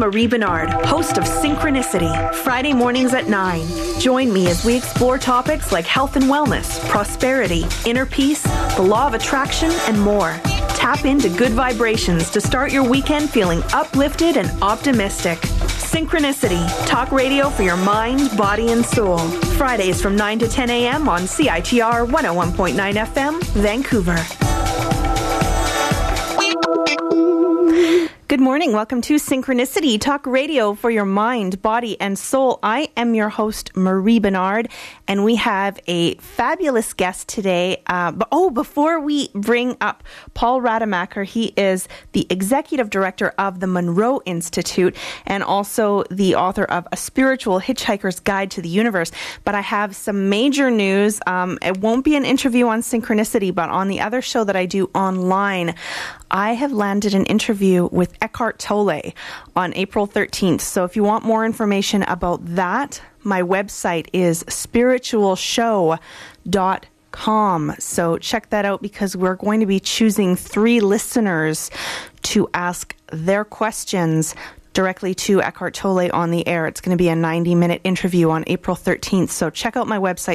Marie Bernard, host of Synchronicity, Friday mornings at 9. Join me as we explore topics like health and wellness, prosperity, inner peace, the law of attraction, and more. Tap into good vibrations to start your weekend feeling uplifted and optimistic. Synchronicity, talk radio for your mind, body, and soul. Fridays from 9 to 10 a.m. on CITR 101.9 FM, Vancouver. Good morning. Welcome to Synchronicity, talk radio for your mind, body, and soul. I am your host, Marie Bernard, and we have a fabulous guest today. Before we bring up Paul Rademacher, he is the executive director of the Monroe Institute and also the author of A Spiritual Hitchhiker's Guide to the Universe. But I have some major news. It won't be an interview on Synchronicity, but on the other show that I do online, I have landed an interview with Eckhart Tolle on April 13th. So if you want more information about that, my website is spiritualshow.com. So check that out because we're going to be choosing 3 listeners to ask their questions directly to Eckhart Tolle on the air. It's going to be a 90-minute interview on April 13th. So check out my website,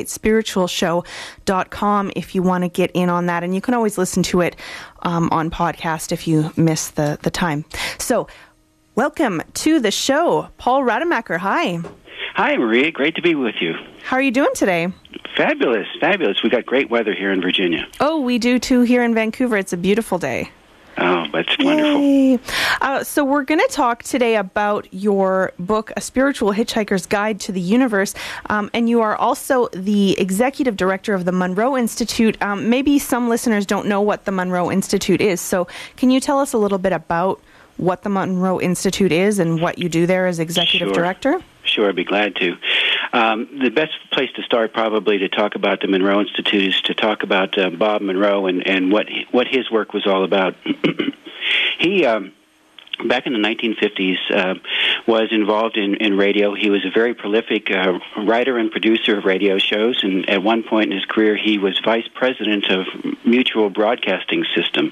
spiritualshow.com, if you want to get in on that. And you can always listen to it on podcast if you miss the time. So welcome to the show, Paul Rademacher. Hi. Hi, Maria. Great to be with you. How are you doing today? Fabulous, fabulous. We got great weather here in Virginia. Oh, we do too here in Vancouver. It's a beautiful day. Oh, that's wonderful. So we're going to talk today about your book, A Spiritual Hitchhiker's Guide to the Universe, and you are also the executive director of the Monroe Institute. Maybe some listeners don't know what the Monroe Institute is, so can you tell us a little bit about what the Monroe Institute is and what you do there as executive director? Sure, I'd be glad to. The best place to start probably to talk about the Monroe Institute is to talk about Bob Monroe and what his work was all about. He, back in the 1950s, was involved in radio. He was a very prolific writer and producer of radio shows, and at one point in his career, he was vice president of Mutual Broadcasting System.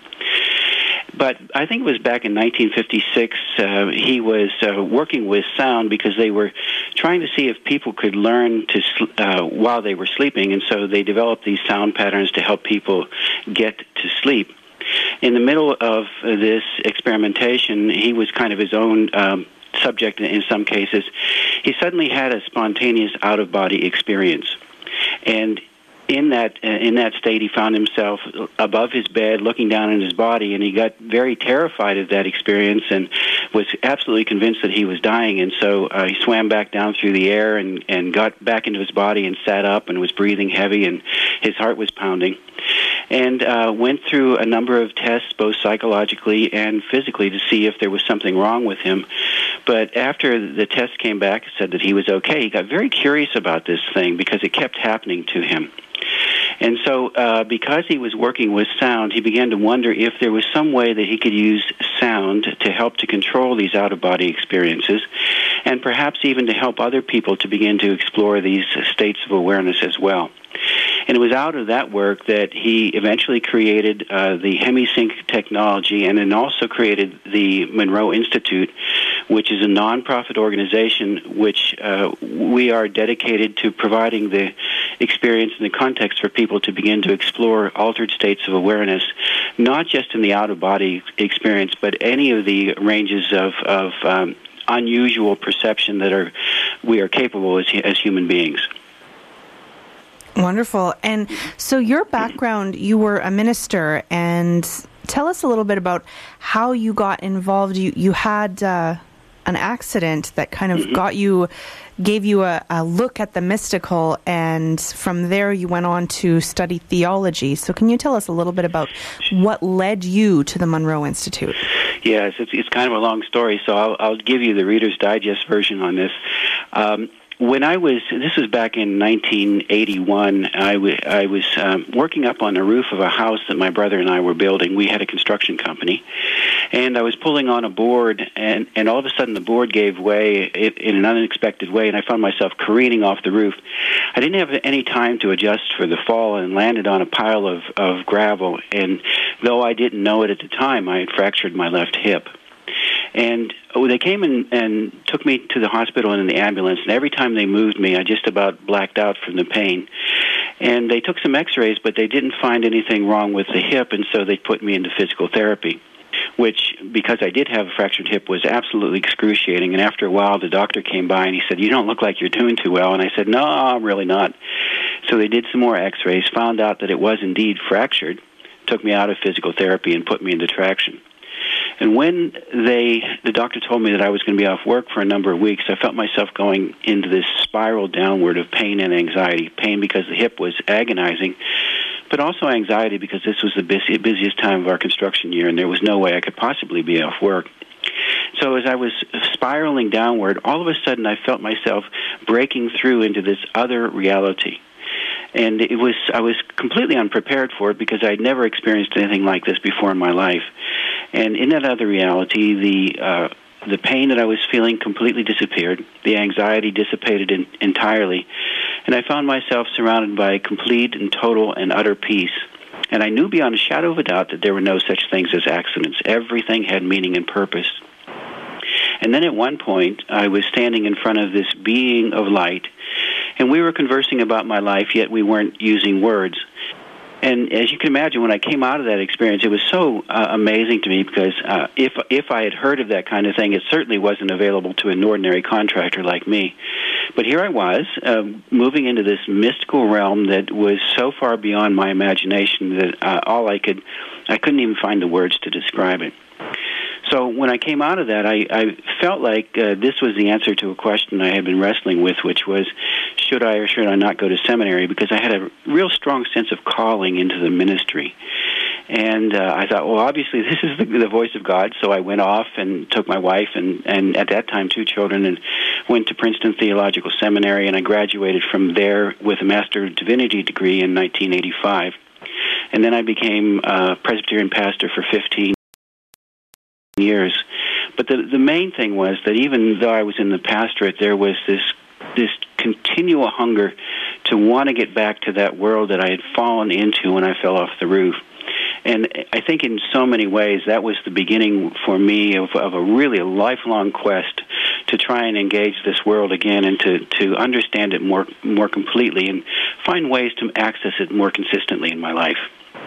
But I think it was back in 1956, he was working with sound because they were trying to see if people could learn to while they were sleeping, and so they developed these sound patterns to help people get to sleep. In the middle of this experimentation, he was kind of his own subject in some cases. He suddenly had a spontaneous out-of-body experience, and in that state, he found himself above his bed, looking down in his body, and he got very terrified of that experience and was absolutely convinced that he was dying. And so he swam back down through the air and got back into his body and sat up and was breathing heavy, and his heart was pounding. And went through a number of tests, both psychologically and physically, to see if there was something wrong with him. But after the test came back and said that he was okay, he got very curious about this thing because it kept happening to him. And so because he was working with sound, he began to wonder if there was some way that he could use sound to help to control these out-of-body experiences and perhaps even to help other people to begin to explore these states of awareness as well. And it was out of that work that he eventually created the HemiSync technology and then also created the Monroe Institute, which is a nonprofit organization which we are dedicated to providing the experience and the context for people to begin to explore altered states of awareness, not just in the out-of-body experience, but any of the ranges of unusual perception that we are capable as human beings. Wonderful. And so your background, you were a minister, and tell us a little bit about how you got involved. You had an accident that kind of gave you a look at the mystical, and from there you went on to study theology. So can you tell us a little bit about what led you to the Monroe Institute? Yes, it's kind of a long story, so I'll give you the Reader's Digest version on this. This was back in 1981, I was working up on the roof of a house that my brother and I were building. We had a construction company, and I was pulling on a board, and all of a sudden the board gave way in an unexpected way, and I found myself careening off the roof. I didn't have any time to adjust for the fall and landed on a pile of gravel, and though I didn't know it at the time, I had fractured my left hip. And they came and took me to the hospital in the ambulance, and every time they moved me, I just about blacked out from the pain. And they took some x-rays, but they didn't find anything wrong with the hip, and so they put me into physical therapy, which, because I did have a fractured hip, was absolutely excruciating. And after a while, the doctor came by, and he said, "You don't look like you're doing too well." And I said, "No, I'm really not." So they did some more x-rays, found out that it was indeed fractured, took me out of physical therapy, and put me into traction. And when the doctor told me that I was going to be off work for a number of weeks, I felt myself going into this spiral downward of pain and anxiety. Pain because the hip was agonizing, but also anxiety because this was the busiest time of our construction year, and there was no way I could possibly be off work. So as I was spiraling downward, all of a sudden I felt myself breaking through into this other reality. And I was completely unprepared for it because I'd never experienced anything like this before in my life. And in that other reality, the pain that I was feeling completely disappeared. The anxiety dissipated entirely. And I found myself surrounded by complete and total and utter peace. And I knew beyond a shadow of a doubt that there were no such things as accidents. Everything had meaning and purpose. And then at one point, I was standing in front of this being of light, and we were conversing about my life, yet we weren't using words. And as you can imagine, when I came out of that experience, it was so amazing to me because if I had heard of that kind of thing, it certainly wasn't available to an ordinary contractor like me. But here I was, moving into this mystical realm that was so far beyond my imagination that I couldn't even find the words to describe it. So when I came out of that, I felt like this was the answer to a question I had been wrestling with, which was, should I or should I not go to seminary? Because I had a real strong sense of calling into the ministry. And I thought, well, obviously this is the voice of God, so I went off and took my wife and at that time 2 children and went to Princeton Theological Seminary, and I graduated from there with a Master of Divinity degree in 1985. And then I became a Presbyterian pastor for 15 years. But the main thing was that even though I was in the pastorate, there was this continual hunger to want to get back to that world that I had fallen into when I fell off the roof. And I think in so many ways that was the beginning for me of a really lifelong quest to try and engage this world again and to understand it more completely and find ways to access it more consistently in my life.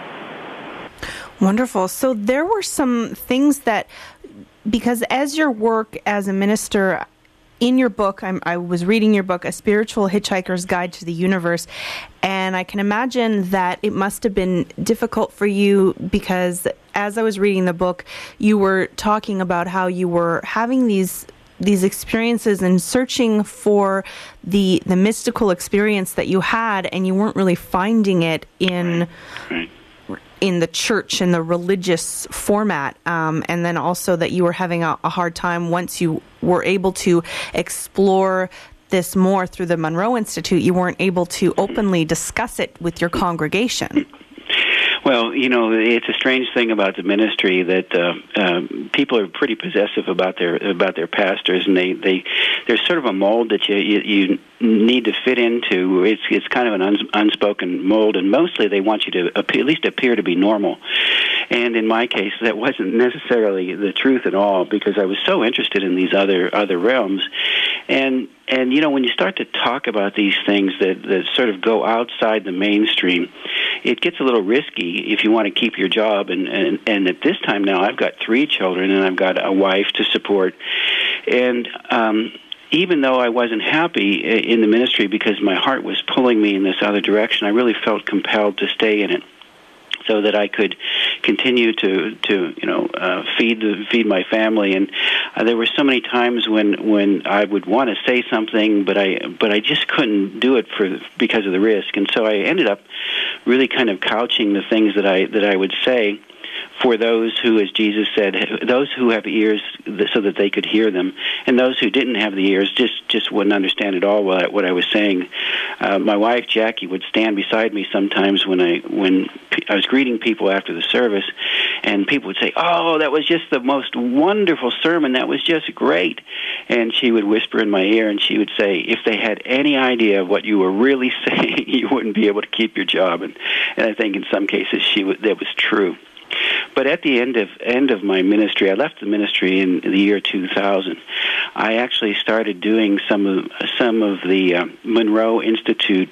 Wonderful. So there were some things that, because as your work as a minister, in your book, I was reading your book, A Spiritual Hitchhiker's Guide to the Universe, and I can imagine that it must have been difficult for you because as I was reading the book, you were talking about how you were having these experiences and searching for the mystical experience that you had, and you weren't really finding it in the church and the religious format, and then also that you were having a hard time once you were able to explore this more through the Monroe Institute. You weren't able to openly discuss it with your congregation. Well, it's a strange thing about the ministry that people are pretty possessive about their pastors, and there's sort of a mold that you need to fit into. It's kind of an unspoken mold, and mostly they want you to at least appear to be normal. And in my case, that wasn't necessarily the truth at all, because I was so interested in these other realms. And when you start to talk about these things that sort of go outside the mainstream, it gets a little risky if you want to keep your job. And at this time now, I've got 3 children, and I've got a wife to support. And even though I wasn't happy in the ministry because my heart was pulling me in this other direction, I really felt compelled to stay in it, so that I could continue to feed my family. And there were so many times when I would want to say something, but I just couldn't do it because of the risk. And so I ended up really kind of couching the things that I would say for those who, as Jesus said, those who have ears so that they could hear them, and those who didn't have the ears just wouldn't understand at all what I was saying. My wife, Jackie, would stand beside me sometimes when I was greeting people after the service, and people would say, "Oh, that was just the most wonderful sermon. That was just great." And she would whisper in my ear, and she would say, "If they had any idea of what you were really saying, you wouldn't be able to keep your job." And I think in some cases that was true. But at the end of my ministry, I left the ministry in the year 2000. I actually started doing some of the Monroe Institute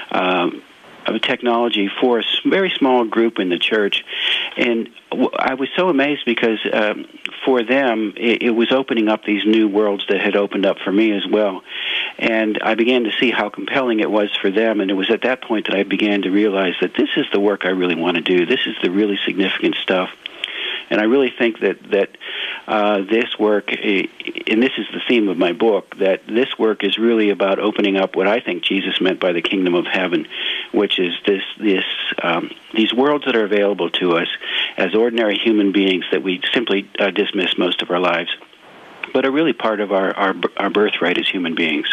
of technology for a very small group in the church, and I was so amazed because for them it was opening up these new worlds that had opened up for me as well, and I began to see how compelling it was for them, and it was at that point that I began to realize that this is the work I really want to do. This is the really significant stuff. And I really think that this work, and this is the theme of my book, that this work is really about opening up what I think Jesus meant by the kingdom of heaven, which is these worlds that are available to us as ordinary human beings that we simply dismiss most of our lives, but are really part of our birthright as human beings.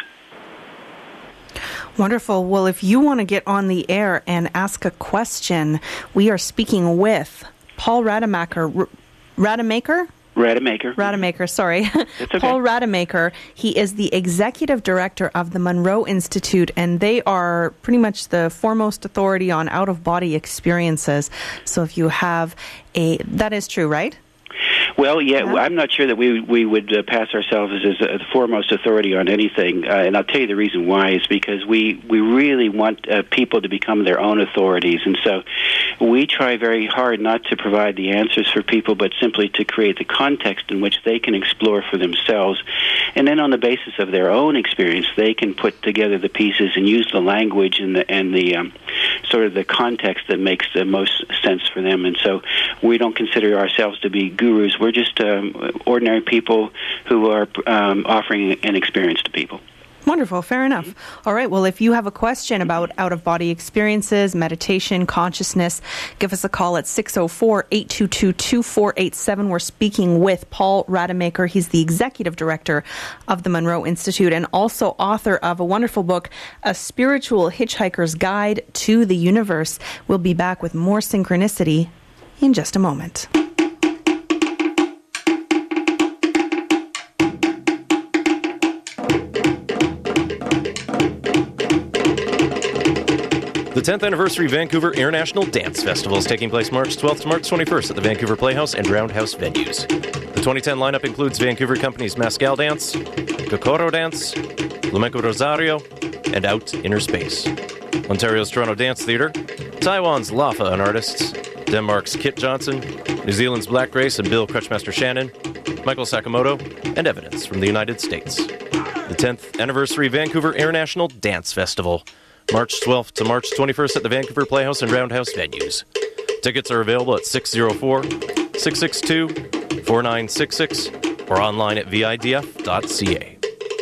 Wonderful. Well, if you want to get on the air and ask a question, we are speaking with Paul Rademacher. Rademacher, sorry. It's okay. Paul Rademacher. He is the executive director of the Monroe Institute, and they are pretty much the foremost authority on out-of-body experiences. So if you have that is true, right? Well, yeah, I'm not sure that we would pass ourselves as the foremost authority on anything, and I'll tell you the reason why is because we really want people to become their own authorities, and so we try very hard not to provide the answers for people, but simply to create the context in which they can explore for themselves, and then on the basis of their own experience, they can put together the pieces and use the language and the sort of the context that makes the most sense for them, and so we don't consider ourselves to be gurus. We're just ordinary people who are offering an experience to people. Wonderful. Fair enough. All right. Well, if you have a question about out-of-body experiences, meditation, consciousness, give us a call at 604-822-2487. We're speaking with Paul Rademacher. He's the executive director of the Monroe Institute and also author of a wonderful book, A Spiritual Hitchhiker's Guide to the Universe. We'll be back with more Synchronicity in just a moment. The 10th Anniversary Vancouver International Dance Festival is taking place March 12th to March 21st at the Vancouver Playhouse and Roundhouse venues. The 2010 lineup includes Vancouver companies Mascal Dance, Kokoro Dance, Flamenco Rosario, and Out Inner Space. Ontario's Toronto Dance Theatre, Taiwan's Lafa and Artists, Denmark's Kit Johnson, New Zealand's Black Grace and Bill Crutchmaster Shannon, Michael Sakamoto, and Evidence from the United States. The 10th Anniversary Vancouver International Dance Festival, March 12th to March 21st at the Vancouver Playhouse and Roundhouse venues. Tickets are available at 604-662-4966 or online at vidf.ca.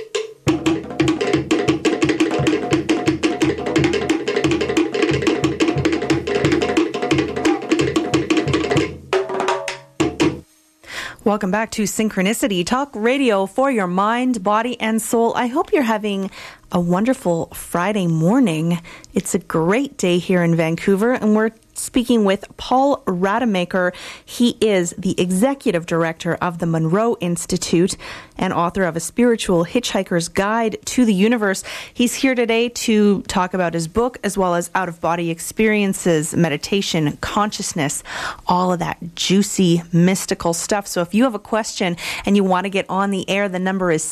Welcome back to Synchronicity, talk radio for your mind, body, and soul. I hope you're having a wonderful Friday morning. It's a great day here in Vancouver, and we're speaking with Paul Rademacher. He is the executive director of the Monroe Institute and author of A Spiritual Hitchhiker's Guide to the Universe. He's here today to talk about his book as well as out-of-body experiences, meditation, consciousness, all of that juicy, mystical stuff. So if you have a question and you want to get on the air, the number is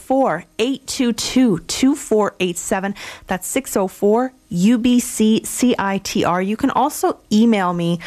604-822-2487. That's 604 UBCCITR. You can also email me,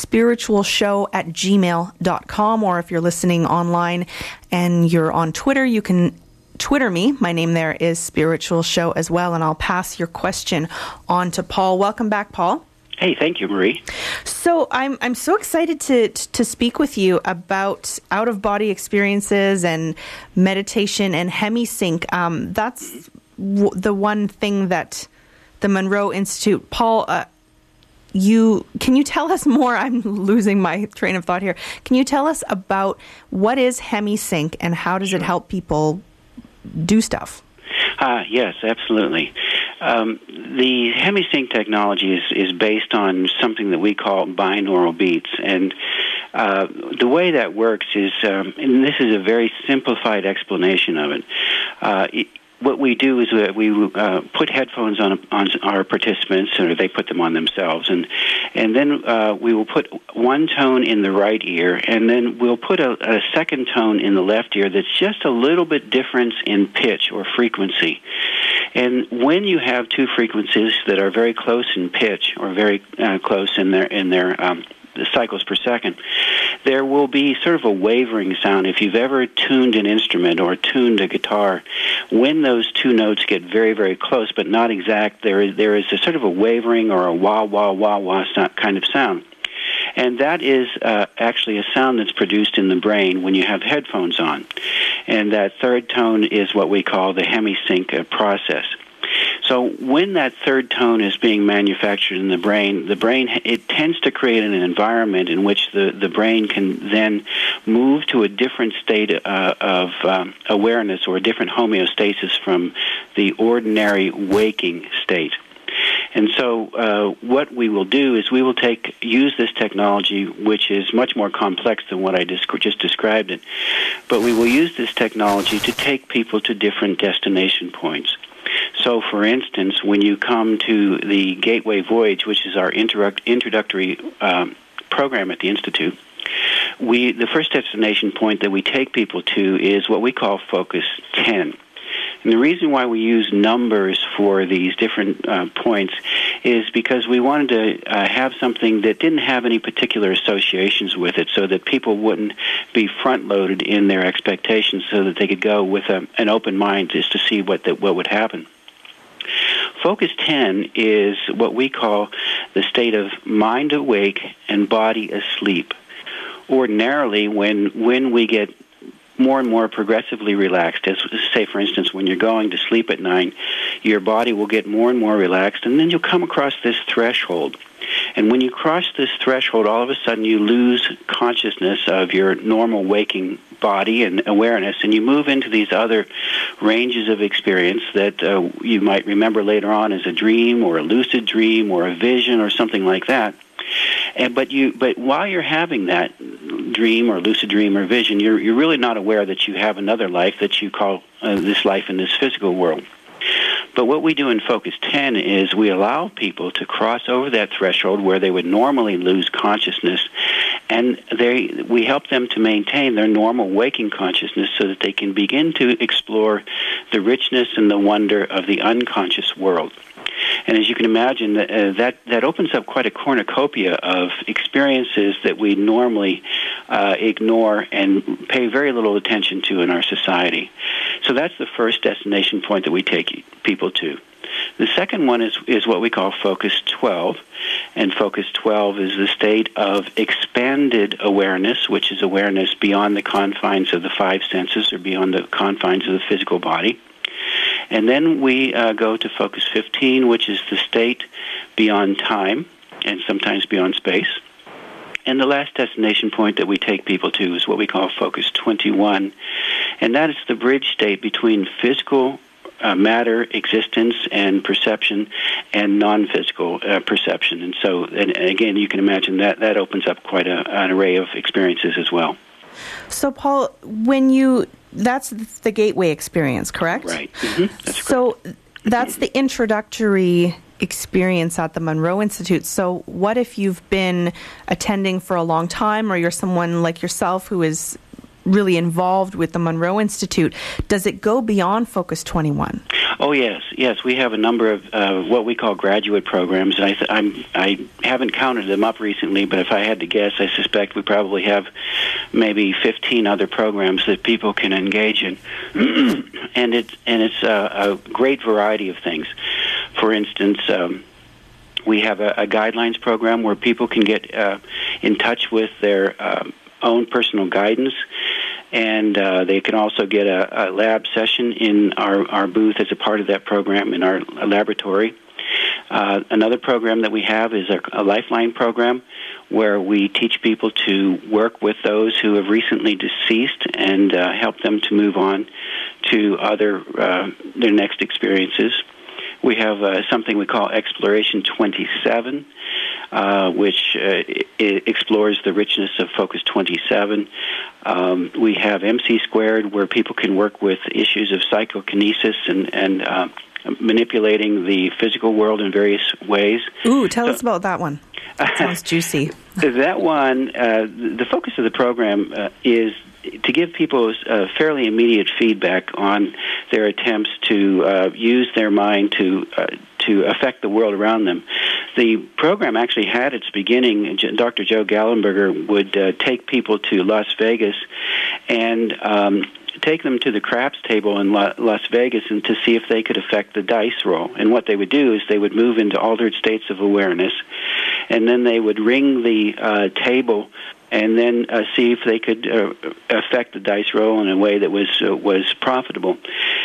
spiritualshow@gmail.com, or if you're listening online and you're on Twitter, you can Twitter me. My name there is Spiritual Show as well, and I'll pass your question on to Paul. Welcome back, Paul. Hey, thank you, Marie. So I'm so excited to speak with you about out-of-body experiences and meditation and hemisync. That's the one thing that the Monroe Institute, Paul, can you tell us more? I'm losing my train of thought here. Can you tell us about what is hemisync and how does it help people do stuff? Yes, absolutely. The hemisync technology is based on something that we call binaural beats, and the way that works is, and this is a very simplified explanation of it, what we do is we put headphones on our participants, or they put them on themselves, and then we will put one tone in the right ear, and then we'll put a second tone in the left ear that's just a little bit difference in pitch or frequency. And when you have two frequencies that are very close in pitch or very close in their the cycles per second, there will be sort of a wavering sound. If you've ever tuned an instrument or tuned a guitar, when those two notes get very, very close but not exact, there is a sort of a wavering or a wah, wah, wah, wah kind of sound. And that is actually a sound that's produced in the brain when you have headphones on. And that third tone is what we call the hemisync process. So when that third tone is being manufactured in the brain, it tends to create an environment in which the brain can then move to a different state of awareness, or a different homeostasis from the ordinary waking state. And so what we will do is we will use this technology, which is much more complex than what I just described it, but we will use this technology to take people to different destination points. So, for instance, when you come to the Gateway Voyage, which is our introductory program at the Institute, the first destination point that we take people to is what we call Focus 10. And the reason why we use numbers for these different points is because we wanted to have something that didn't have any particular associations with it, so that people wouldn't be front-loaded in their expectations, so that they could go with an open mind just to see what would happen. Focus 10 is what we call the state of mind awake and body asleep. Ordinarily, when we get more and more progressively relaxed, as say, for instance, when you're going to sleep at night, your body will get more and more relaxed, and then you'll come across this threshold. And when you cross this threshold, all of a sudden you lose consciousness of your normal waking body and awareness, and you move into these other ranges of experience that you might remember later on as a dream or a lucid dream or a vision or something like that. But while you're having that dream or lucid dream or vision, you're really not aware that you have another life that you call this life in this physical world. But what we do in Focus 10 is we allow people to cross over that threshold where they would normally lose consciousness, and we help them to maintain their normal waking consciousness so that they can begin to explore the richness and the wonder of the unconscious world. And as you can imagine, that opens up quite a cornucopia of experiences that we normally ignore and pay very little attention to in our society. So that's the first destination point that we take people to. The second one is what we call Focus 12, and Focus 12 is the state of expanded awareness, which is awareness beyond the confines of the five senses or beyond the confines of the physical body. And then we go to Focus 15, which is the state beyond time and sometimes beyond space. And the last destination point that we take people to is what we call Focus 21, and that is the bridge state between physical matter, existence, and perception, and non-physical perception. And so, and again, you can imagine that opens up quite an array of experiences as well. So, Paul, that's the gateway experience, correct? Right. Mm-hmm. That's so correct. That's the introductory experience at the Monroe Institute. So what if you've been attending for a long time, or you're someone like yourself who is really involved with the Monroe Institute? Does it go beyond Focus 21? Oh, yes. We have a number of what we call graduate programs. And I haven't counted them up recently, but if I had to guess, I suspect we probably have maybe 15 other programs that people can engage in. and it's a great variety of things. For instance, we have a guidelines program where people can get in touch with their own personal guidance, and they can also get a lab session in our booth as a part of that program in our laboratory. Another program that we have is a Lifeline program, where we teach people to work with those who have recently deceased and help them to move on to their next experiences. We have something we call Exploration 27, which explores the richness of Focus 27. We have MC Squared, where people can work with issues of psychokinesis and manipulating the physical world in various ways. Ooh, tell us about that one. That sounds juicy. That one, the focus of the program is to give people fairly immediate feedback on their attempts to use their mind to affect the world around them. The program actually had its beginning. Dr. Joe Gallenberger would take people to Las Vegas and take them to the craps table in Las Vegas and to see if they could affect the dice roll. And what they would do is they would move into altered states of awareness, and then they would ring the table and then see if they could affect the dice roll in a way that was profitable.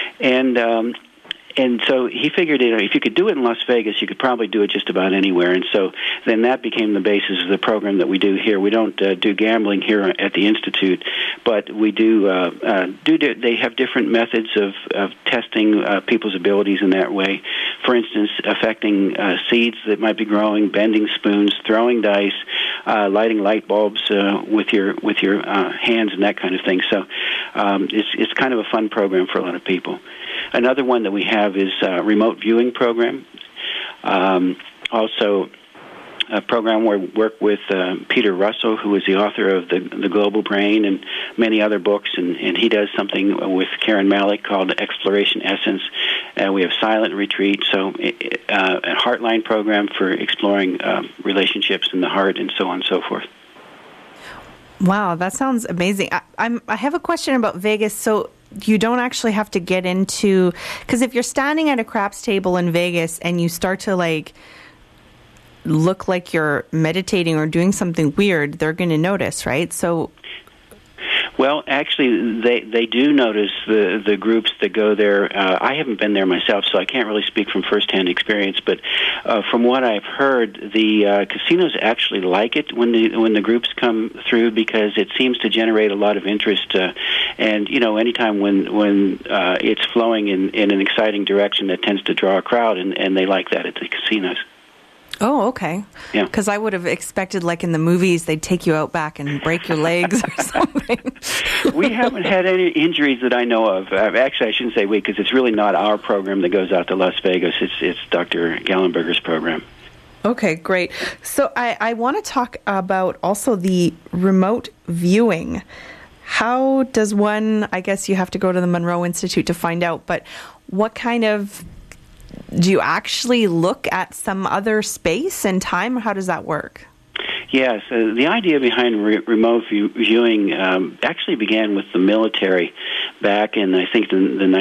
And so he figured, if you could do it in Las Vegas, you could probably do it just about anywhere. And so then that became the basis of the program that we do here. We don't do gambling here at the Institute, but we do. They have different methods of testing people's abilities in that way. For instance, affecting seeds that might be growing, bending spoons, throwing dice, lighting light bulbs with your hands and that kind of thing. So it's kind of a fun program for a lot of people. Another one that we have is a remote viewing program. Also, a program where we work with Peter Russell, who is the author of the Global Brain and many other books, and he does something with Karen Malik called Exploration Essence. We have Silent Retreat, so a Heartline program for exploring relationships in the heart, and so on and so forth. Wow, that sounds amazing. I have a question about Vegas. So you don't actually have to get into, because if you're standing at a craps table in Vegas and you start to look like you're meditating or doing something weird, they're going to notice, right? So, well, actually, they do notice the groups that go there. I haven't been there myself, so I can't really speak from firsthand experience. But from what I've heard, the casinos actually like it when the groups come through, because it seems to generate a lot of interest. And anytime when it's flowing in an exciting direction, that tends to draw a crowd, and they like that at the casinos. Oh, okay. Yeah. Because I would have expected, like in the movies, they'd take you out back and break your legs or something. We haven't had any injuries that I know of. Actually, I shouldn't say we, because it's really not our program that goes out to Las Vegas. It's Dr. Gallenberger's program. Okay, great. So I want to talk about also the remote viewing. How does one, I guess you have to go to the Monroe Institute to find out, but what kind of, do you actually look at some other space and time? How does that work? Yes, the idea behind remote viewing actually began with the military back in, I think, the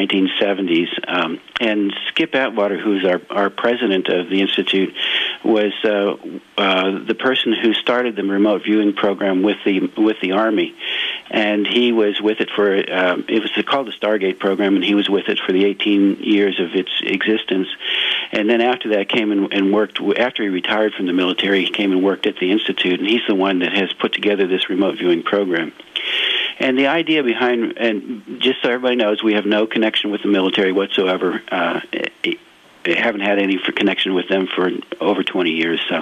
1970s. And Skip Atwater, who's our president of the Institute, was the person who started the remote viewing program with the Army. And he was with it for, it was called the Stargate program, and he was with it for the 18 years of its existence. And then after that came and worked, after he retired from the military, he came and worked at the Institute, and he's the one that has put together this remote viewing program. And the idea behind, and just so everybody knows, we have no connection with the military whatsoever. Haven't had any connection with them for over 20 years. So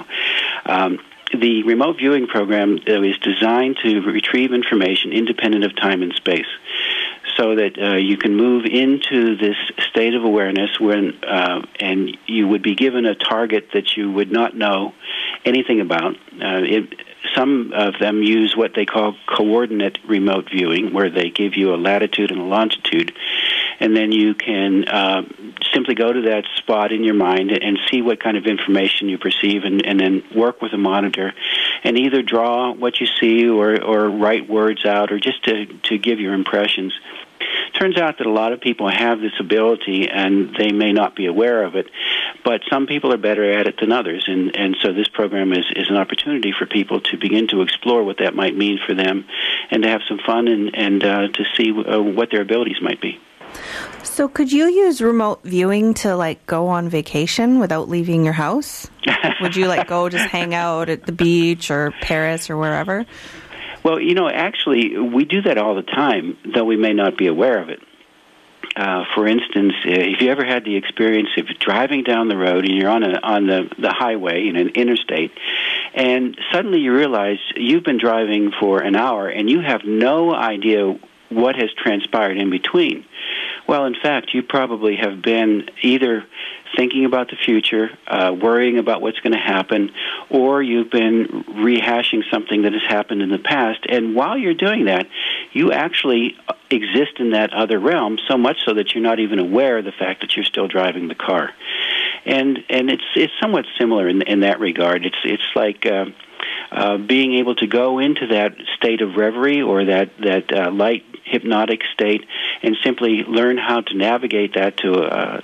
the remote viewing program is designed to retrieve information independent of time and space, so that you can move into this state of awareness when, and you would be given a target that you would not know anything about. Some of them use what they call coordinate remote viewing, where they give you a latitude and a longitude, and then you can simply go to that spot in your mind and see what kind of information you perceive, and then work with a monitor and either draw what you see or write words out, or just to give your impressions. Turns out that a lot of people have this ability, and they may not be aware of it, but some people are better at it than others, and so this program is an opportunity for people to begin to explore what that might mean for them, and to have some fun and to see what their abilities might be. So could you use remote viewing to go on vacation without leaving your house? Would you go just hang out at the beach or Paris or wherever? Well, actually, we do that all the time, though we may not be aware of it. for instance, if you ever had the experience of driving down the road and you're on the highway, an interstate, and suddenly you realize you've been driving for an hour and you have no idea what has transpired in between. Well, in fact, you probably have been either thinking about the future, worrying about what's going to happen, or you've been rehashing something that has happened in the past. And while you're doing that, you actually exist in that other realm, so much so that you're not even aware of the fact that you're still driving the car. And it's somewhat similar in that regard. It's like being able to go into that state of reverie or that light hypnotic state and simply learn how to navigate that to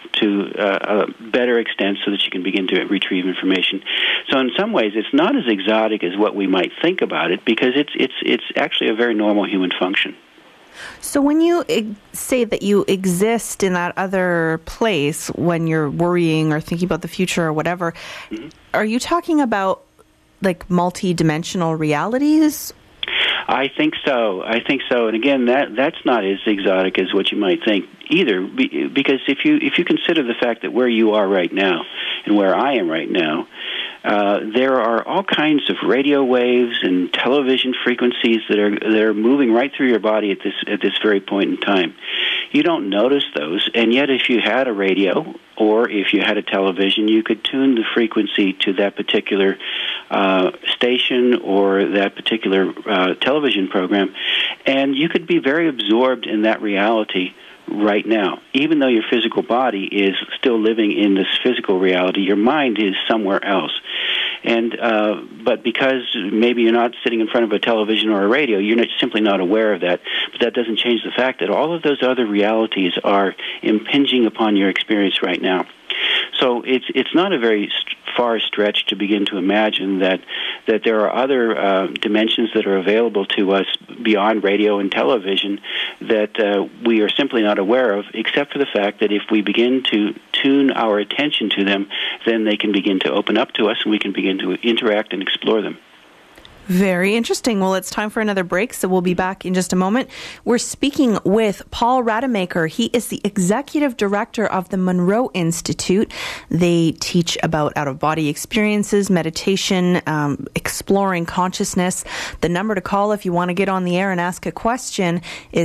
a better extent so that you can begin to retrieve information. So in some ways, it's not as exotic as what we might think about it, because it's actually a very normal human function. So when you say that you exist in that other place when you're worrying or thinking about the future or whatever, mm-hmm. Are you talking about like multi-dimensional realities? I think so. And again, that's not as exotic as what you might think either, because if you consider the fact that where you are right now and where I am right now, there are all kinds of radio waves and television frequencies that are moving right through your body at this very point in time. You don't notice those, and yet if you had a radio or if you had a television, you could tune the frequency to that particular station or that particular television program, and you could be very absorbed in that reality right now. Even though your physical body is still living in this physical reality, your mind is somewhere else. And but because maybe you're not sitting in front of a television or a radio, you're simply not aware of that. But that doesn't change the fact that all of those other realities are impinging upon your experience right now. So it's not a very far stretch to begin to imagine that there are other dimensions that are available to us beyond radio and television that we are simply not aware of, except for the fact that if we begin to tune our attention to them, then they can begin to open up to us and we can begin to interact and explore them. Very interesting. Well, it's time for another break, so we'll be back in just a moment. We're speaking with Paul Rademacher. He is the executive director of the Monroe Institute. They teach about out-of-body experiences, meditation, exploring consciousness. The number to call if you want to get on the air and ask a question is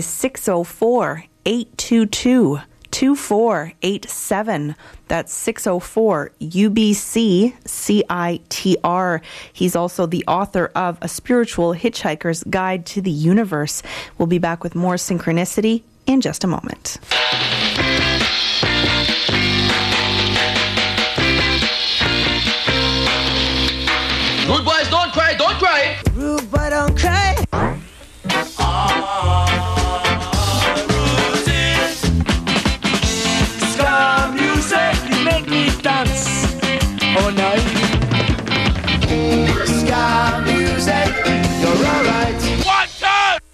604-822-2487. That's 604 UBC CITR. He's also the author of A Spiritual Hitchhiker's Guide to the Universe. We'll be back with more Synchronicity in just a moment. Rude boys, don't cry, don't cry. Rude boy, don't cry. All night. Ska music, you're alright. 1, 2!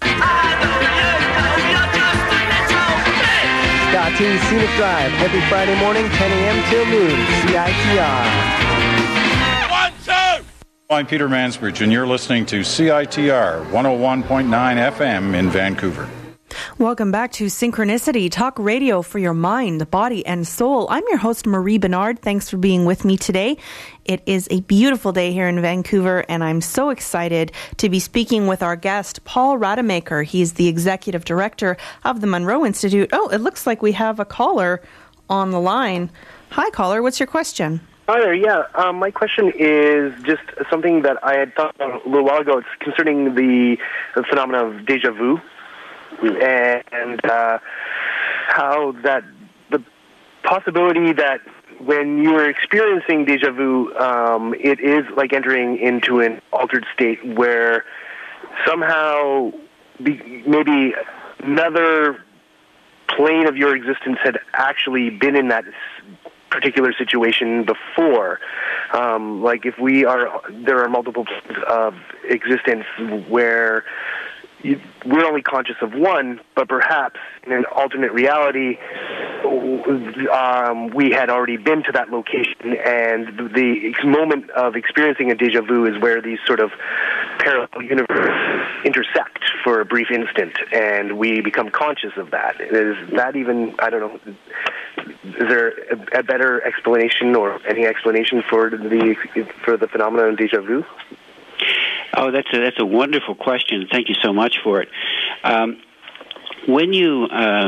Ska Teen Scenic Drive, every Friday morning, 10 a.m. till noon, CITR. 1, 2! I'm Peter Mansbridge, and you're listening to CITR 101.9 FM in Vancouver. Welcome back to Synchronicity, talk radio for your mind, body, and soul. I'm your host, Marie Bernard. Thanks for being with me today. It is a beautiful day here in Vancouver, and I'm so excited to be speaking with our guest, Paul Rademacher. He's the executive director of the Monroe Institute. Oh, it looks like we have a caller on the line. Hi, caller. What's your question? Hi there, yeah. My question is just something that I had thought about a little while ago. It's concerning the phenomenon of déjà vu. And how that the possibility that when you are experiencing déjà vu, it is like entering into an altered state where somehow maybe another plane of your existence had actually been in that particular situation before. Like if there are multiple planes of existence where we're only conscious of one, but perhaps in an alternate reality, we had already been to that location, and the moment of experiencing a déjà vu is where these sort of parallel universe intersect for a brief instant, and we become conscious of that. Is that even, I don't know, is there a better explanation or any explanation for the phenomenon of déjà vu? Oh, that's a wonderful question. Thank you so much for it. When you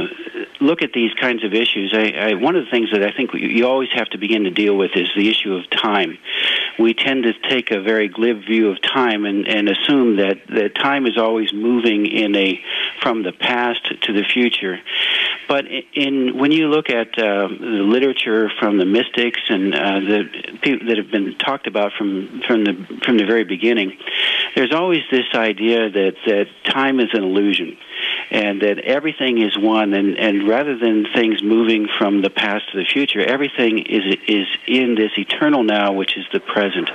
look at these kinds of issues, one of the things that I think you always have to begin to deal with is the issue of time. We tend to take a very glib view of time and assume that time is always moving from the past to the future. But when you look at the literature from the mystics and the people that have been talked about from the very beginning, there's always this idea that time is an illusion, and that everything is one, and rather than things moving from the past to the future, everything is in this eternal now, which is the present.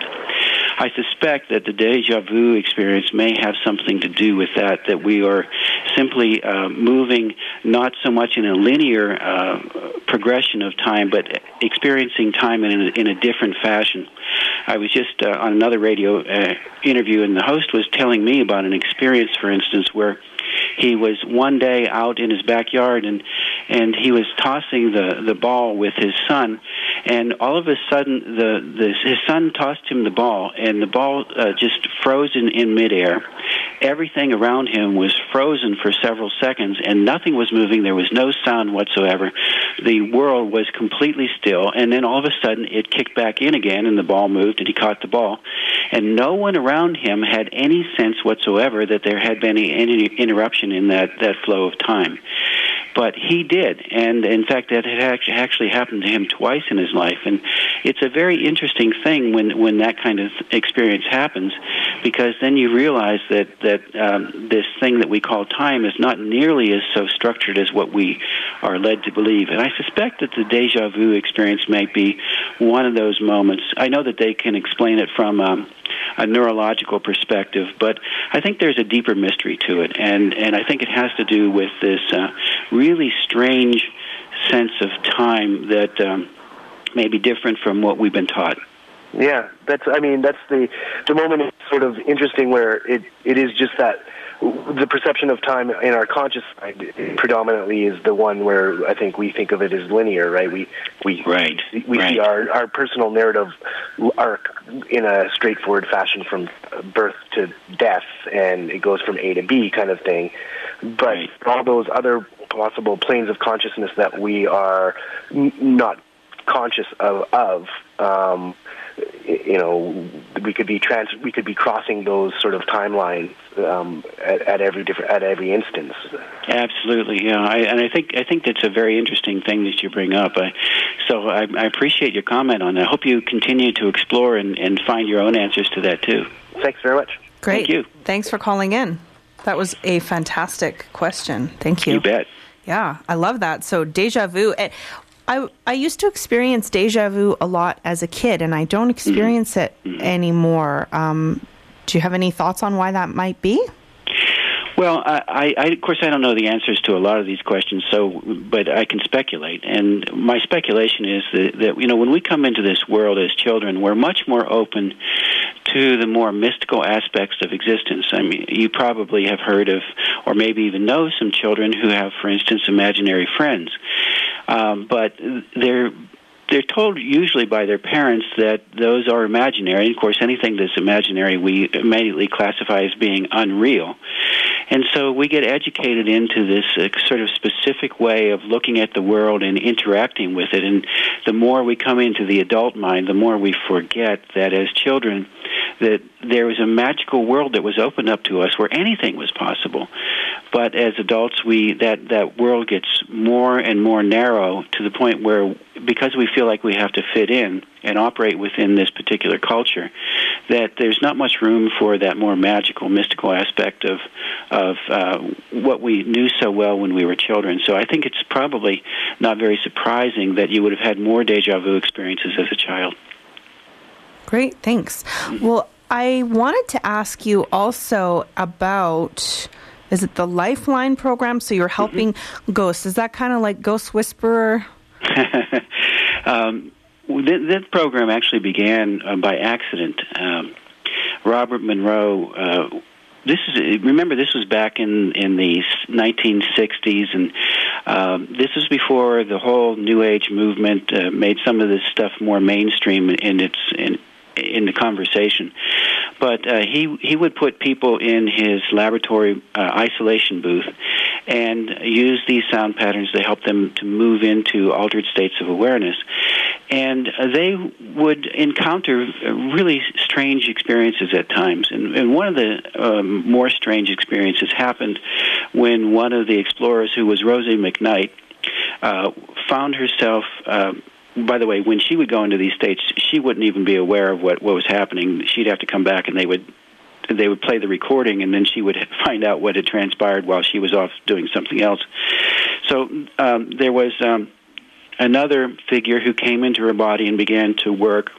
I suspect that the déjà vu experience may have something to do with that we are simply moving not so much in a linear progression of time, but experiencing time in a different fashion. I was just on another radio interview, and the host was telling me about an experience, for instance, where he was one day out in his backyard, and he was tossing the ball with his son, and all of a sudden his son tossed him the ball, and the ball just froze in midair. Everything around him was frozen for several seconds, and nothing was moving. There was no sound whatsoever. The world was completely still, and then all of a sudden it kicked back in again, and the ball moved, and he caught the ball. And no one around him had any sense whatsoever that there had been any interruption in that flow of time. But he did, and in fact that had actually happened to him twice in his life. And it's a very interesting thing when that kind of experience happens, because then you realize that this thing that we call time is not nearly as so structured as what we are led to believe. And I suspect that the déjà vu experience might be one of those moments. I know that they can explain it from a neurological perspective, but I think there's a deeper mystery to it, and I think it has to do with this really strange sense of time that may be different from what we've been taught. Yeah, that's the moment is sort of interesting, where it is just that the perception of time in our conscious mind predominantly is the one where I think we think of it as linear, right? We see our personal narrative arc in a straightforward fashion from birth to death, and it goes from A to B kind of thing. But all those other possible planes of consciousness that we are not conscious of we could be crossing those sort of timelines at every instance. Absolutely, yeah. I think that's a very interesting thing that you bring up. So I appreciate your comment on that. I hope you continue to explore and find your own answers to that too. Thanks very much. Great. Thank you. Thanks for calling in. That was a fantastic question. Thank you. You bet. Yeah, I love that. So déjà vu. I used to experience déjà vu a lot as a kid, and I don't experience it anymore. Do you have any thoughts on why that might be? Well, I of course I don't know the answers to a lot of these questions, but I can speculate. And my speculation is that when we come into this world as children, we're much more open to the more mystical aspects of existence. I mean, you probably have heard of, or maybe even know some children who have, for instance, imaginary friends. But they're told usually by their parents that those are imaginary. And of course, anything that's imaginary we immediately classify as being unreal. And so we get educated into this sort of specific way of looking at the world and interacting with it. And the more we come into the adult mind, the more we forget that as children, that there was a magical world that was opened up to us where anything was possible. But as adults, that world gets more and more narrow to the point where, because we feel like we have to fit in and operate within this particular culture, that there's not much room for that more magical, mystical aspect of what we knew so well when we were children. So I think it's probably not very surprising that you would have had more déjà vu experiences as a child. Great, thanks. Well, I wanted to ask you also about, is it the Lifeline program? So you're helping ghosts. Is that kind of like Ghost Whisperer? That program actually began by accident. Robert Monroe. Remember, this was back in the 1960s, and this was before the whole New Age movement made some of this stuff more mainstream in the conversation. But he would put people in his laboratory isolation booth and use these sound patterns to help them to move into altered states of awareness. And they would encounter really strange experiences at times. And one of the more strange experiences happened when one of the explorers, who was Rosie McKnight, found herself... by the way, when she would go into these states, she wouldn't even be aware of what was happening. She'd have to come back, and they would play the recording, and then she would find out what had transpired while she was off doing something else. So there was another figure who came into her body and began to work.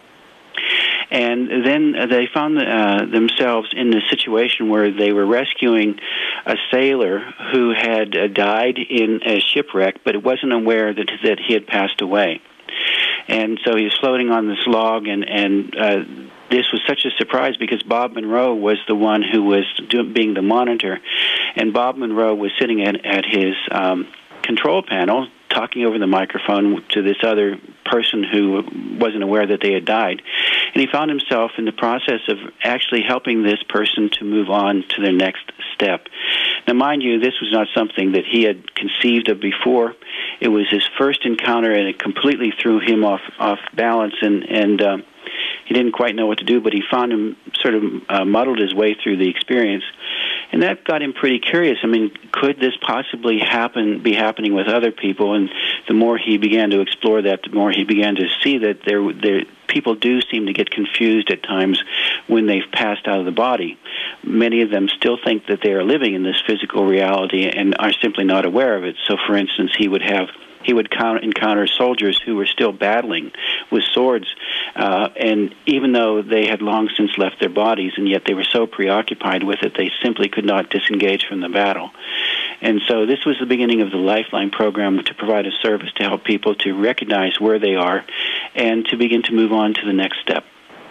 And then they found themselves in a situation where they were rescuing a sailor who had died in a shipwreck, but wasn't aware that he had passed away. And so he was floating on this log, and this was such a surprise because Bob Monroe was the one who was being the monitor, and Bob Monroe was sitting at his control panel talking over the microphone to this other person who wasn't aware that they had died. And he found himself in the process of actually helping this person to move on to their next step. Now, mind you, this was not something that he had conceived of before. It was his first encounter, and it completely threw him off balance, and he didn't quite know what to do, but he found him sort of muddled his way through the experience. And that got him pretty curious. I mean, could this possibly be happening with other people? And the more he began to explore that, the more he began to see that there people do seem to get confused at times when they've passed out of the body. Many of them still think that they are living in this physical reality and are simply not aware of it. So, for instance, he would encounter soldiers who were still battling with swords, and even though they had long since left their bodies, and yet they were so preoccupied with it, they simply could not disengage from the battle. And so this was the beginning of the Lifeline program to provide a service to help people to recognize where they are and to begin to move on to the next step.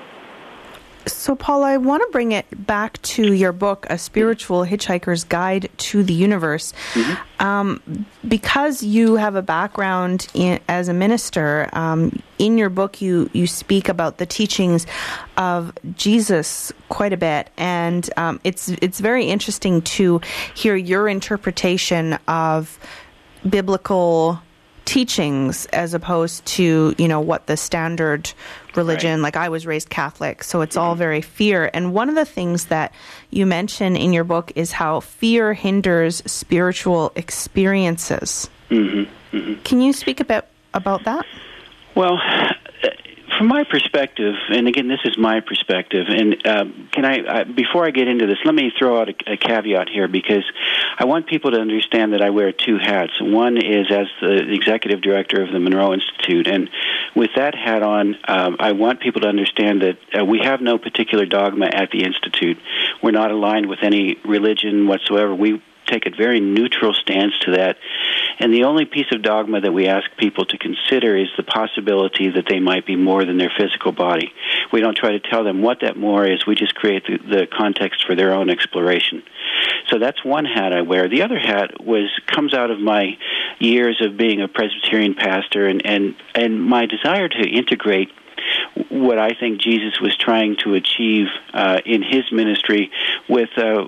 So, Paul, I want to bring it back to your book, A Spiritual Hitchhiker's Guide to the Universe. Mm-hmm. Because you have a background as a minister, in your book you speak about the teachings of Jesus quite a bit, and it's very interesting to hear your interpretation of biblical teachings as opposed to, what the standard religion, like I was raised Catholic, so it's all very fear. And one of the things that you mention in your book is how fear hinders spiritual experiences. Mm-hmm. Mm-hmm. Can you speak about that? Well, from my perspective, and again, this is my perspective, and can I before I get into this, let me throw out a caveat here, because I want people to understand that I wear two hats. One is as the executive director of the Monroe Institute, and with that hat on, I want people to understand that we have no particular dogma at the Institute. We're not aligned with any religion whatsoever. We take a very neutral stance to that. And the only piece of dogma that we ask people to consider is the possibility that they might be more than their physical body. We don't try to tell them what that more is. We just create the context for their own exploration. So that's one hat I wear. The other hat comes out of my years of being a Presbyterian pastor and my desire to integrate what I think Jesus was trying to achieve in his ministry with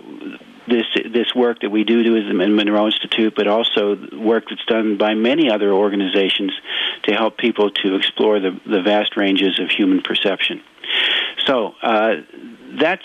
this work that we do as the Monroe Institute, but also work that's done by many other organizations to help people to explore the vast ranges of human perception. So that's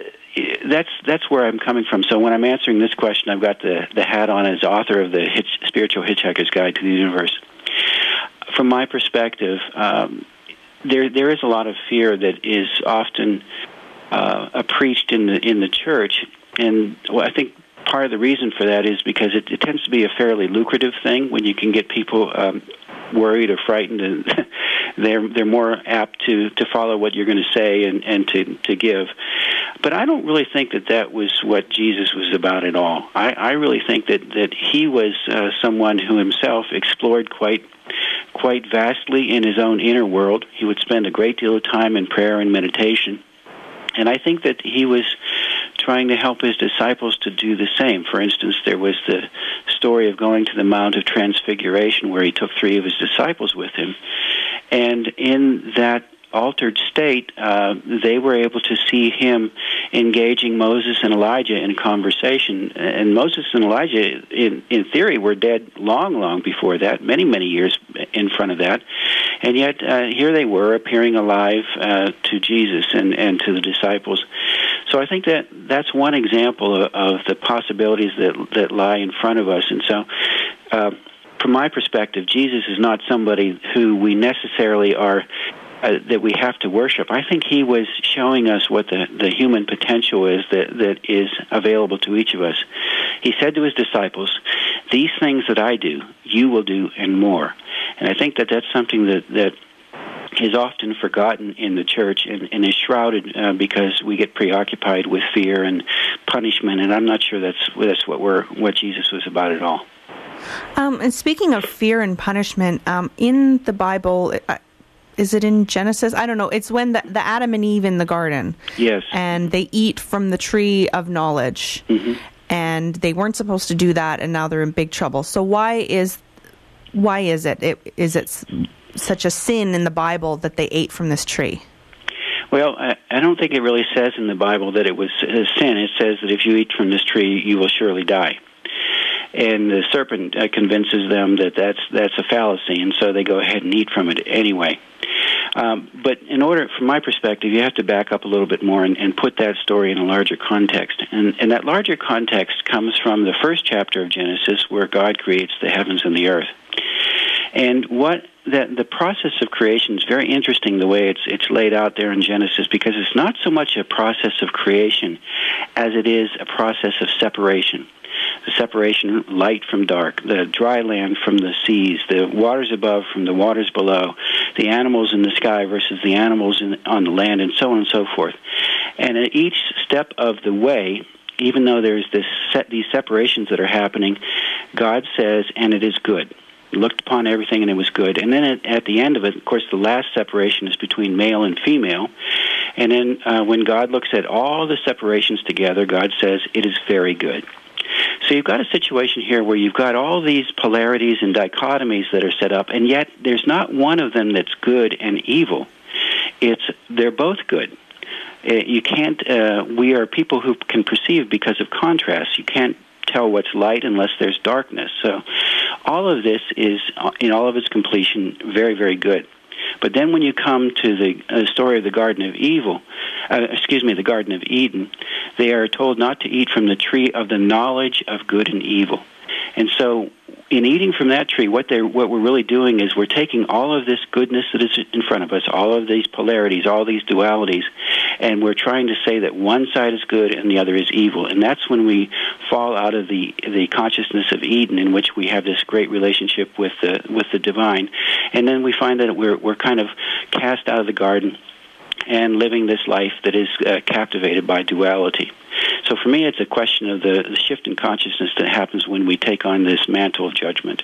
where I'm coming from. So when I'm answering this question, I've got the hat on as author of the Spiritual Hitchhiker's Guide to the Universe. From my perspective, there is a lot of fear that is often preached in the church. And I think part of the reason for that is because it tends to be a fairly lucrative thing when you can get people worried or frightened, and they're more apt to follow what you're going to say and to give. But I don't really think that was what Jesus was about at all. I really think that he was someone who himself explored quite vastly in his own inner world. He would spend a great deal of time in prayer and meditation. And I think that he was trying to help his disciples to do the same. For instance, there was the story of going to the Mount of Transfiguration where he took 3 of his disciples with him. And in that altered state, they were able to see him engaging Moses and Elijah in conversation. And Moses and Elijah, in theory, were dead long before that, many years in front of that. And yet, here they were, appearing alive to Jesus and to the disciples. So I think that that's one example of the possibilities that lie in front of us. And so, from my perspective, Jesus is not somebody who we necessarily are that we have to worship. I think he was showing us what the human potential is that is available to each of us. He said to his disciples, "These things that I do, you will do and more." And I think that that's something that is often forgotten in the church and is shrouded because we get preoccupied with fear and punishment, and I'm not sure that's what Jesus was about at all. And speaking of fear and punishment, in the Bible, is it in Genesis? I don't know. It's when the Adam and Eve in the garden. Yes. And they eat from the tree of knowledge. Mm-hmm. And they weren't supposed to do that, and now they're in big trouble. So why is it? Is it such a sin in the Bible that they ate from this tree? Well, I don't think it really says in the Bible that it was a sin. It says that if you eat from this tree, you will surely die. And the serpent convinces them that that's a fallacy, and so they go ahead and eat from it anyway. But in order, from my perspective, you have to back up a little bit more and put that story in a larger context. And that larger context comes from the first chapter of Genesis, where God creates the heavens and the earth. And the process of creation is very interesting, the way it's laid out there in Genesis, because it's not so much a process of creation as it is a process of separation. The separation, light from dark, the dry land from the seas, the waters above from the waters below, the animals in the sky versus the animals on the land, and so on and so forth. And at each step of the way, even though there's these separations that are happening, God says, "And it is good." He looked upon everything and it was good. And then at the end of it, of course, the last separation is between male and female. And then when God looks at all the separations together, God says, "It is very good." So you've got a situation here where you've got all these polarities and dichotomies that are set up, and yet there's not one of them that's good and evil. They're both good. You can't. We are people who can perceive because of contrast. You can't tell what's light unless there's darkness. So all of this is, in all of its completion, very, very good. But then when you come to the story of the Garden of the Garden of Eden, they are told not to eat from the tree of the knowledge of good and evil. And so in eating from that tree, what we're really doing is we're taking all of this goodness that is in front of us, all of these polarities, all these dualities, and we're trying to say that one side is good and the other is evil. And that's when we fall out of the consciousness of Eden, in which we have this great relationship with the divine. And then we find that we're kind of cast out of the garden and living this life that is captivated by duality. So for me, it's a question of the shift in consciousness that happens when we take on this mantle of judgment.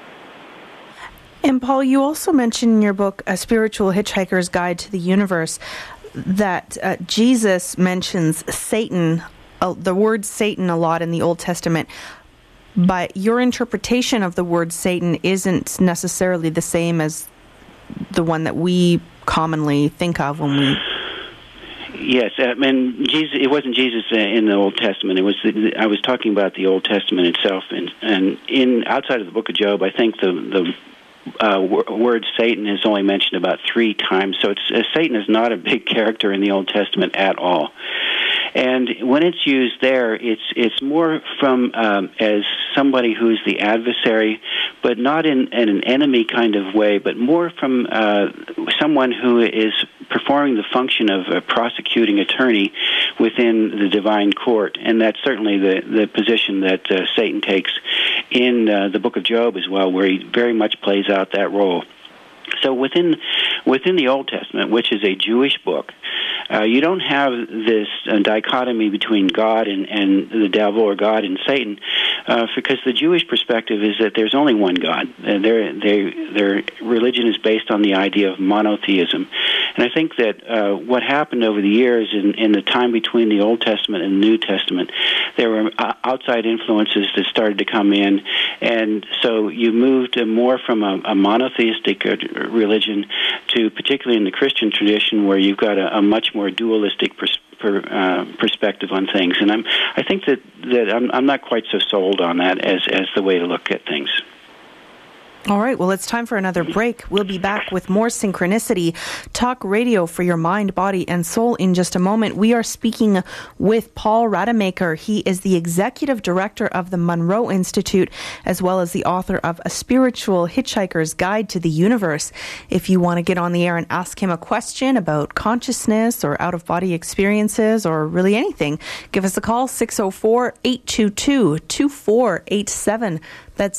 And Paul, you also mentioned in your book, A Spiritual Hitchhiker's Guide to the Universe, that Jesus mentions Satan, the word Satan, a lot in the Old Testament. But your interpretation of the word Satan isn't necessarily the same as the one that we commonly think of when we... Yes, Jesus. It wasn't Jesus in the Old Testament. It was. I was talking about the Old Testament itself, and outside of the Book of Job, I think the word Satan is only mentioned about 3 times. So Satan is not a big character in the Old Testament at all. And when it's used there, it's more from as somebody who's the adversary, but not in an enemy kind of way, but more from someone who is performing the function of a prosecuting attorney within the divine court. And that's certainly the position that Satan takes in the book of Job as well, where he very much plays out that role. So within the Old Testament, which is a Jewish book, you don't have this dichotomy between God and the devil, or God and Satan, because the Jewish perspective is that there's only one God. Their religion is based on the idea of monotheism, And I think that what happened over the years in the time between the Old Testament and the New Testament, there were outside influences that started to come in, and so you moved more from a monotheistic religion to, particularly in the Christian tradition, where you've got a much more dualistic perspective on things. And I think that I'm not quite so sold on that as the way to look at things. All right, well, it's time for another break. We'll be back with more Synchronicity, talk radio for your mind, body, and soul in just a moment. We are speaking with Paul Rademacher. He is the executive director of the Monroe Institute, as well as the author of A Spiritual Hitchhiker's Guide to the Universe. If you want to get on the air and ask him a question about consciousness or out-of-body experiences or really anything, give us a call, 604-822-2487. That's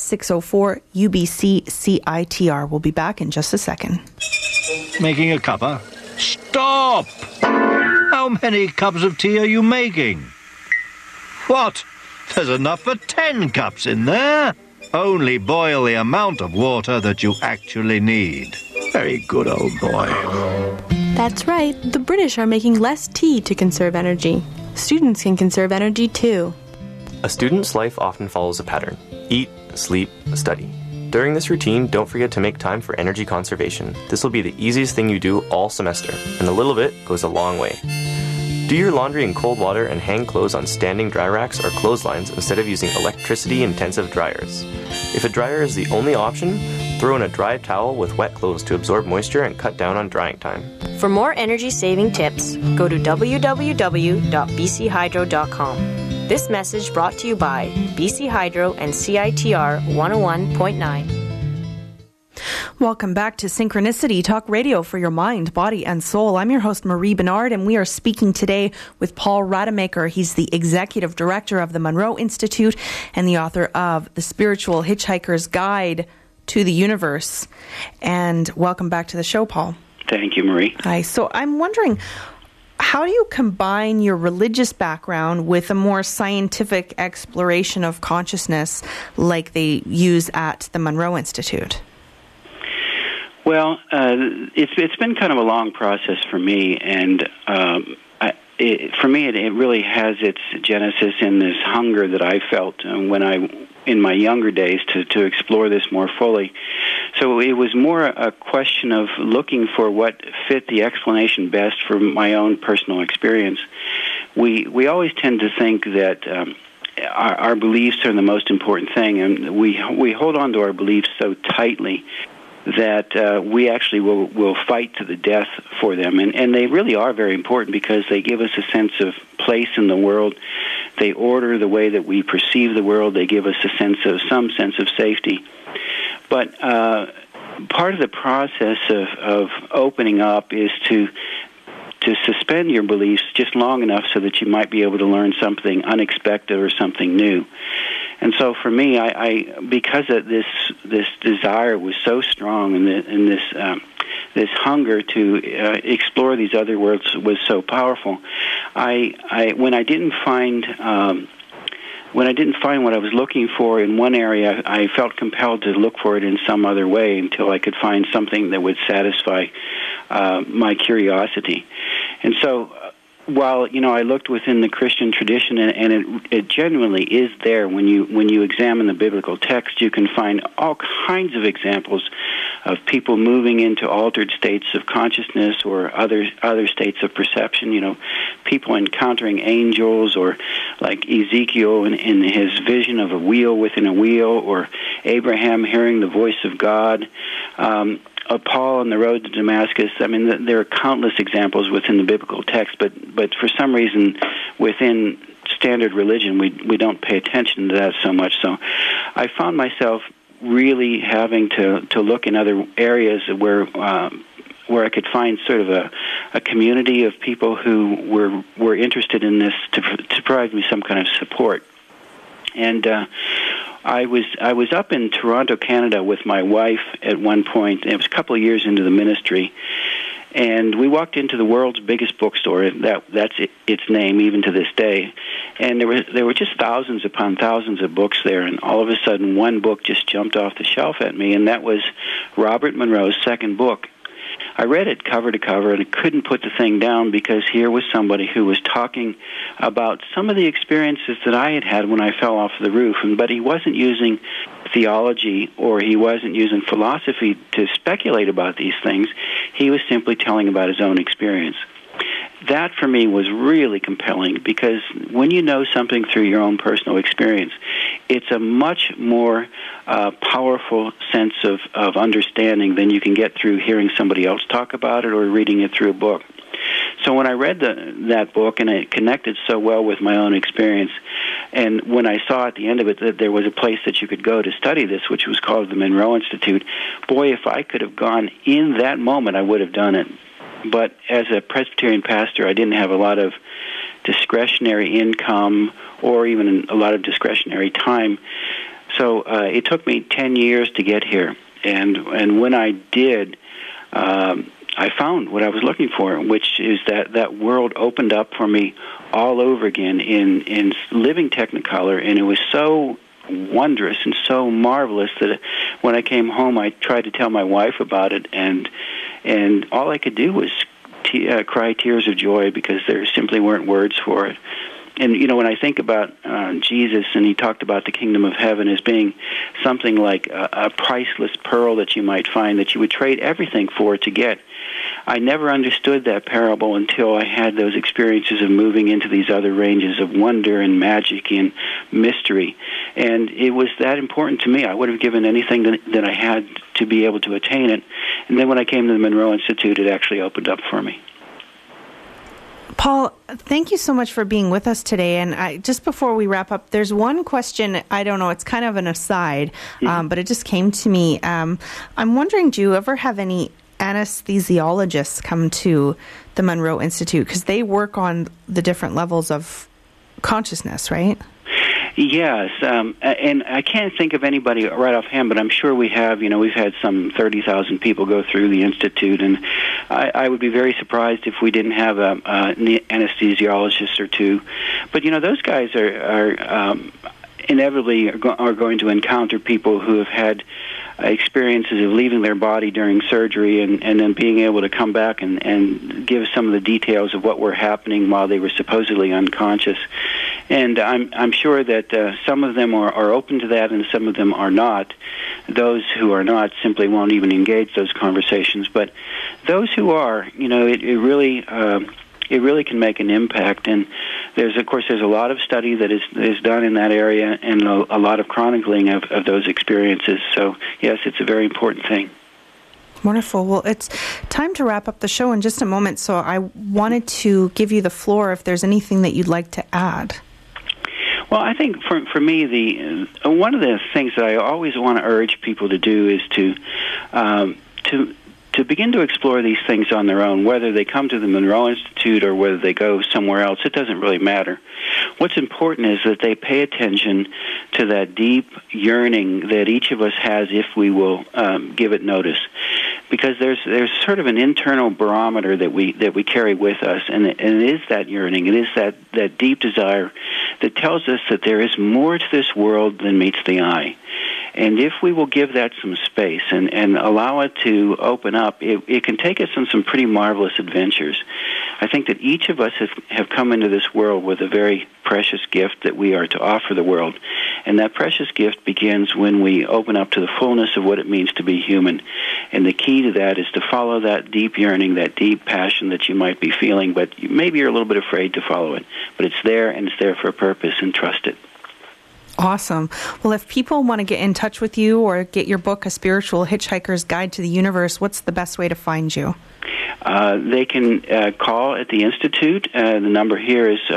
604-UBC-CITR. We'll be back in just a second. Making a cuppa? Stop! How many cups of tea are you making? What? There's enough for 10 cups in there. Only boil the amount of water that you actually need. Very good, old boy. That's right. The British are making less tea to conserve energy. Students can conserve energy too. A student's life often follows a pattern. Eat, sleep, study. During this routine, don't forget to make time for energy conservation. This will be the easiest thing you do all semester, and a little bit goes a long way. Do your laundry in cold water and hang clothes on standing dry racks or clotheslines instead of using electricity-intensive dryers. If a dryer is the only option, throw in a dry towel with wet clothes to absorb moisture and cut down on drying time. For more energy-saving tips, go to www.bchydro.com. This message brought to you by BC Hydro and CITR 101.9. Welcome back to Synchronicity, talk radio for your mind, body, and soul. I'm your host, Marie Bernard, and we are speaking today with Paul Rademacher. He's the executive director of the Monroe Institute and the author of The Spiritual Hitchhiker's Guide to the Universe. And welcome back to the show, Paul. Thank you, Marie. Hi. So I'm wondering, how do you combine your religious background with a more scientific exploration of consciousness like they use at the Monroe Institute? Well, it's been kind of a long process for me, and for me it really has its genesis in this hunger that I felt in my younger days to explore this more fully. So it was more a question of looking for what fit the explanation best for my own personal experience. We always tend to think that our beliefs are the most important thing, and we hold on to our beliefs so tightly that we actually will fight to the death for them. And they really are very important because they give us a sense of place in the world. They order the way that we perceive the world. They give us some sense of safety. But part of the process of opening up is to suspend your beliefs just long enough so that you might be able to learn something unexpected or something new. And so for me, I because of this desire was so strong, and this hunger to explore these other worlds was so powerful, when I didn't find what I was looking for in one area, I felt compelled to look for it in some other way until I could find something that would satisfy my curiosity. And so, while I looked within the Christian tradition, and it genuinely is there. When you examine the biblical text, you can find all kinds of examples of people moving into altered states of consciousness or other states of perception. People encountering angels, or like Ezekiel in his vision of a wheel within a wheel, or Abraham hearing the voice of God. Paul on the road to Damascus. I mean, there are countless examples within the biblical text, but for some reason within standard religion, we don't pay attention to that so much. So I found myself really having to look in other areas where I could find sort of a community of people who were interested in this to provide me some kind of support. And I was up in Toronto, Canada, with my wife at one point. It was a couple of years into the ministry, and we walked into the world's biggest bookstore. That's its name even to this day. And there were just thousands upon thousands of books there. And all of a sudden, one book just jumped off the shelf at me, and that was Robert Monroe's second book. I read it cover to cover, and I couldn't put the thing down because here was somebody who was talking about some of the experiences that I had had when I fell off the roof, but he wasn't using theology or he wasn't using philosophy to speculate about these things. He was simply telling about his own experience. That, for me, was really compelling because when you know something through your own personal experience, it's a much more powerful sense of understanding than you can get through hearing somebody else talk about it or reading it through a book. So when I read that book, and it connected so well with my own experience, and when I saw at the end of it that there was a place that you could go to study this, which was called the Monroe Institute, boy, if I could have gone in that moment, I would have done it. But as a Presbyterian pastor, I didn't have a lot of discretionary income or even a lot of discretionary time. So it took me 10 years to get here. And when I did, I found what I was looking for, which is that world opened up for me all over again in living Technicolor. And it was so wondrous and so marvelous that when I came home, I tried to tell my wife about it, and all I could do was cry tears of joy because there simply weren't words for it. And, you know, when I think about Jesus, and he talked about the kingdom of heaven as being something like a priceless pearl that you might find that you would trade everything for to get, I never understood that parable until I had those experiences of moving into these other ranges of wonder and magic and mystery. And it was that important to me. I would have given anything that I had to be able to attain it. And then when I came to the Monroe Institute, it actually opened up for me. Paul, thank you so much for being with us today. And just before we wrap up, there's one question, I don't know, it's kind of an aside, but it just came to me. I'm wondering, do you ever have any anesthesiologists come to the Monroe Institute? Because they work on the different levels of consciousness, right? Yes, and I can't think of anybody right offhand, but I'm sure we have. You know, we've had some 30,000 people go through the Institute, and I would be very surprised if we didn't have an anesthesiologist or two. But, you know, those guys are inevitably are going to encounter people who have had experiences of leaving their body during surgery and then being able to come back and give some of the details of what were happening while they were supposedly unconscious. And I'm sure that some of them are open to that and some of them are not. Those who are not simply won't even engage those conversations. But those who are, you know, it really can make an impact. And there's a lot of study that is done in that area and a lot of chronicling of those experiences. So, yes, it's a very important thing. Wonderful. Well, it's time to wrap up the show in just a moment, so I wanted to give you the floor if there's anything that you'd like to add. Well, I think for me, one of the things that I always want to urge people to do is to begin to explore these things on their own, whether they come to the Monroe Institute or whether they go somewhere else. It doesn't really matter. What's important is that they pay attention to that deep yearning that each of us has if we will give it notice. Because there's sort of an internal barometer that we carry with us, and it is that yearning, it is that deep desire that tells us that there is more to this world than meets the eye. And if we will give that some space and allow it to open up, it can take us on some pretty marvelous adventures. I think that each of us have come into this world with a very precious gift that we are to offer the world. And that precious gift begins when we open up to the fullness of what it means to be human. And the key to that is to follow that deep yearning, that deep passion that you might be feeling, but maybe you're a little bit afraid to follow it. But it's there, and it's there for a purpose, and trust it. Awesome. Well, if people want to get in touch with you or get your book, A Spiritual Hitchhiker's Guide to the Universe, what's the best way to find you? They can call at the Institute. The number here is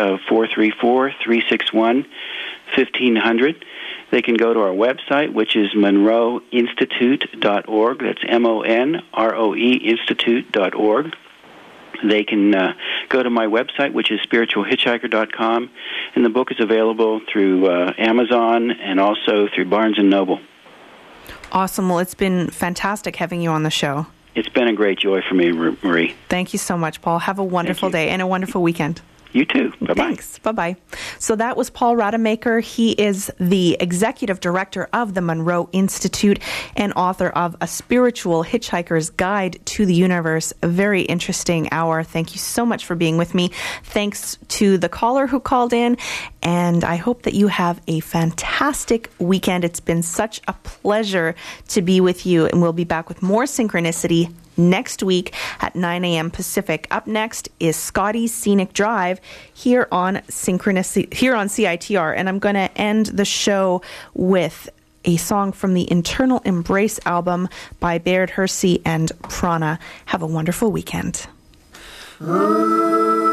434-361-1500. They can go to our website, which is monroeinstitute.org. That's MONROE institute.org. They can go to my website, which is spiritualhitchhiker.com, and the book is available through Amazon and also through Barnes & Noble. Awesome. Well, it's been fantastic having you on the show. It's been a great joy for me, Marie. Thank you so much, Paul. Have a wonderful day and a wonderful weekend. You too. Bye-bye. Thanks. Bye-bye. So that was Paul Rademacher. He is the executive director of the Monroe Institute and author of A Spiritual Hitchhiker's Guide to the Universe. A very interesting hour. Thank you so much for being with me. Thanks to the caller who called in, and I hope that you have a fantastic weekend. It's been such a pleasure to be with you, and we'll be back with more Synchronicity next week at 9 a.m. Pacific. Up next is Scotty's Scenic Drive here on CITR, and I'm going to end the show with a song from the Internal Embrace album by Baird Hersey and Prana. Have a wonderful weekend.